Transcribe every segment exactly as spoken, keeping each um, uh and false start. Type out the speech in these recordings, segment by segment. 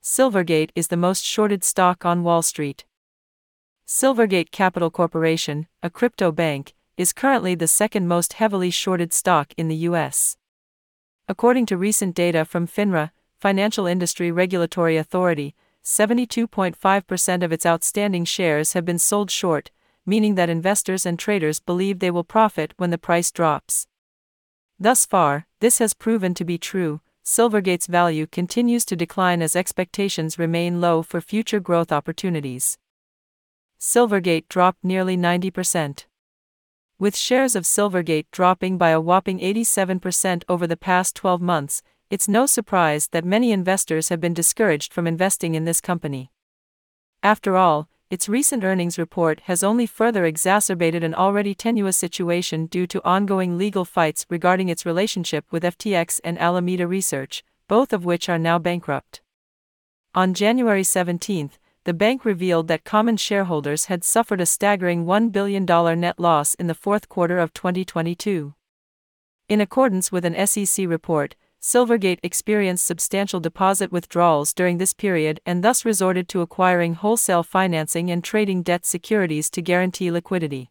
Silvergate is the most shorted stock on Wall Street. Silvergate Capital Corporation, a crypto bank, is currently the second most heavily shorted stock in the U S. According to recent data from FINRA, Financial Industry Regulatory Authority, seventy-two point five percent of its outstanding shares have been sold short, meaning that investors and traders believe they will profit when the price drops. Thus far, this has proven to be true. Silvergate's value continues to decline as expectations remain low for future growth opportunities. Silvergate dropped nearly ninety percent. With shares of Silvergate dropping by a whopping eighty-seven percent over the past twelve months, it's no surprise that many investors have been discouraged from investing in this company. After all, its recent earnings report has only further exacerbated an already tenuous situation due to ongoing legal fights regarding its relationship with F T X and Alameda Research, both of which are now bankrupt. On January seventeenth, the bank revealed that common shareholders had suffered a staggering one billion dollars net loss in the fourth quarter of twenty twenty-two. In accordance with an S E C report, Silvergate experienced substantial deposit withdrawals during this period and thus resorted to acquiring wholesale financing and trading debt securities to guarantee liquidity.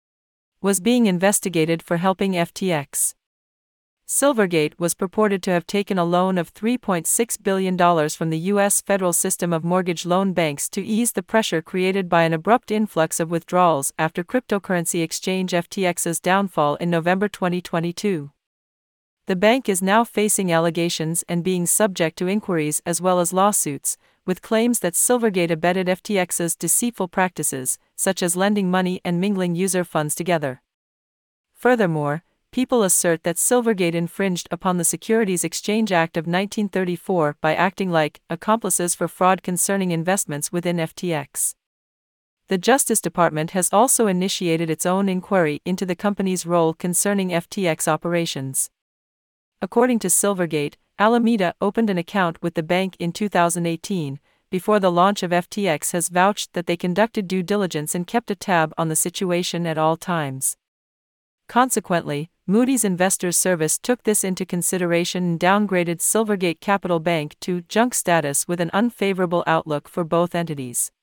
Was being investigated for helping F T X. Silvergate was purported to have taken a loan of three point six billion dollars from the U S federal system of mortgage loan banks to ease the pressure created by an abrupt influx of withdrawals after cryptocurrency exchange F T X's downfall in November twenty twenty-two. The bank is now facing allegations and being subject to inquiries as well as lawsuits, with claims that Silvergate abetted F T X's deceitful practices, such as lending money and mingling user funds together. Furthermore, people assert that Silvergate infringed upon the Securities Exchange Act of nineteen thirty-four by acting like accomplices for fraud concerning investments within F T X. The Justice Department has also initiated its own inquiry into the company's role concerning F T X operations. According to Silvergate, Alameda opened an account with the bank in two thousand eighteen, before the launch of F T X has vouched that they conducted due diligence and kept a tab on the situation at all times. Consequently, Moody's Investors Service took this into consideration and downgraded Silvergate Capital Bank to junk status with an unfavorable outlook for both entities.